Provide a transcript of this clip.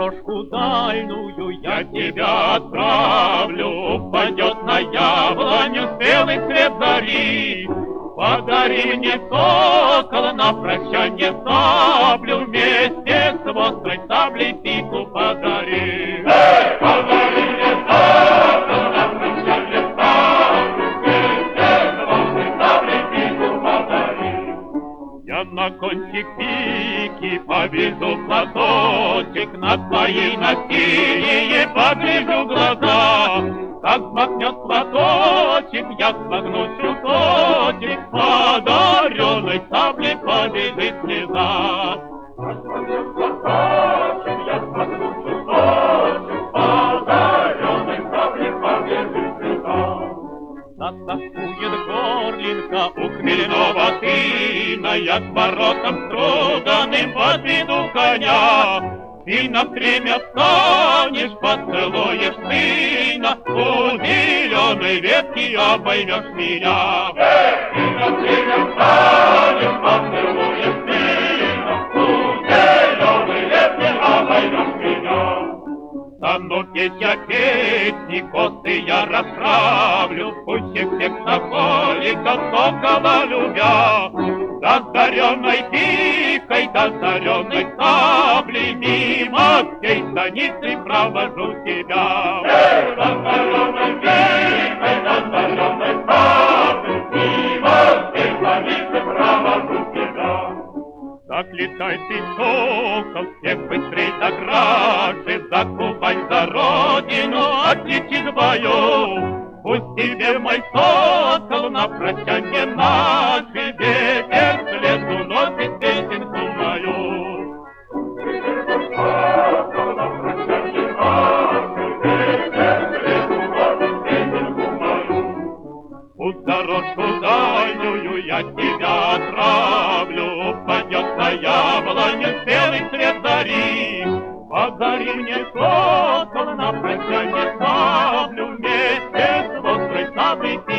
дорожку дальную я тебя отправлю. Упадет на яблоню белый свет зари. Подари мне, сокол, на прощанье саблю, вместе с острой саблей пику подари. Подари мне, сокол, на прощанье саблю, вместе с острой саблей пику подари. Я на кончик пики поведу платочек, на твоей насилие погляжу глаза. Как смахнет платочек, я смогну чуточек, подаренной саблей побежит слеза. Как смахнет платочек, я смогну чуточек, подаренной саблей побежит слеза. Затаскует горлинка у хмельного сына, я к воротам строганным подведу коня. И на время встанешь, поцелуешь сына, у зеленой ветки обоймешь меня. И на время встанешь, поцелуешь сына, у зеленой ветки обоймешь меня. Стану петь я песни, косы я расправлю, пуще всех соколиков сокола любя. Озаренной пикой, озаренной саблей, мимо всей станицы провожу тебя. Озаренной пикой, озаренной саблей, мимо всей станицы провожу тебя. Так летай ты, сокол, всех быстрей до краши, за Кубань, за родину, отлетит в бою. Пусть тебе, мой сокол, на прощанье наши ветер вслед уносит песенку мою. Сокол, на прощанье наши ветер вслед уносит песенку мою. Пусть дорожку дальнюю я тебя отправлю, упадет на яблоню белый свет зари. Подари мне, сокол, на прощанье саблю, вместе с острой саблей